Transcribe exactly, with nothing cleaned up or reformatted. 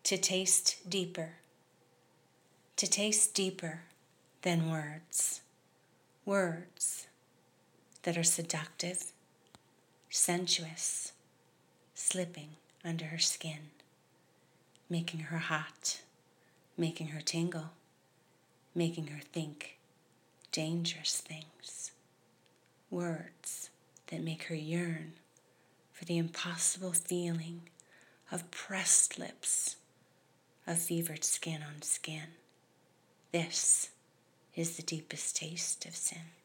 to taste deeper, to taste deeper than words, words that are seductive, sensuous, slipping under her skin, making her hot, making her tingle, making her think dangerous things, words that make her yearn for the impossible feeling of pressed lips, of fevered skin on skin. This is the deepest taste of sin.